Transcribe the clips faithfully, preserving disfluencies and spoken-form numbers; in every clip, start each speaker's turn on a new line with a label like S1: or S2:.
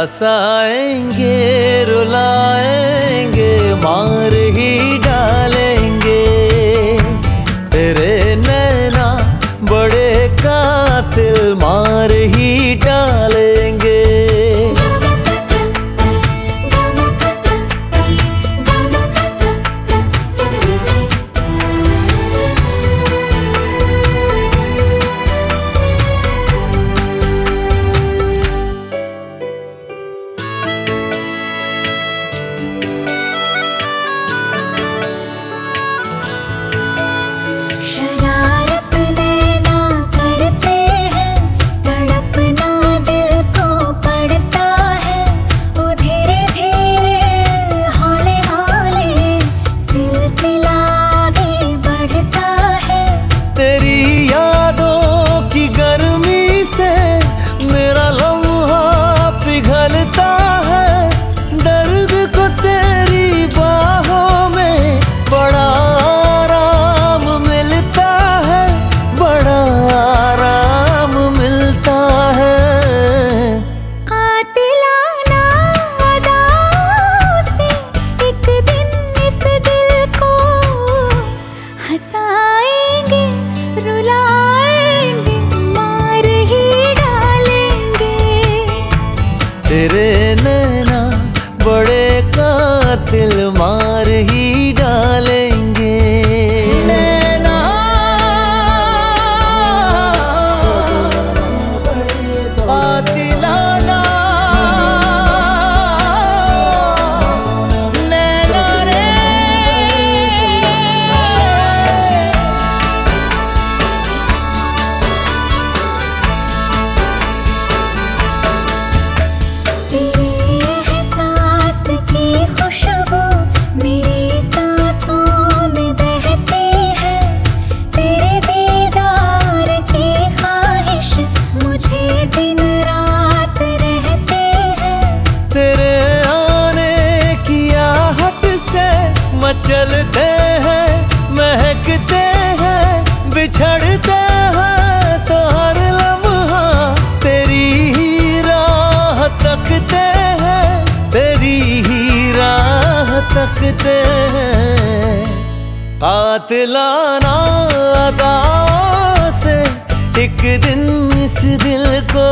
S1: हंसाएंगे रुलाएंगे मार ही डालेंगे। तेरे नैना बड़े कातिल मार ही डालेंगे।
S2: हंसाएंगे रुलाएंगे मार ही डालेंगे।
S1: तेरे नैना बड़े कातिल मार ही डालेंगे। नैना कातिलाना नैना रे। चलते हैं महकते हैं बिछड़ते हैं तो हर लम्हा तेरी ही राह तकते हैं, तेरी ही राह तकते हैं। कातिलाना अदाओं से एक दिन इस दिल को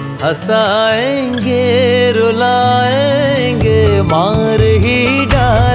S1: हंसाएंगे रुलाएंगे मार ही डालेंगे।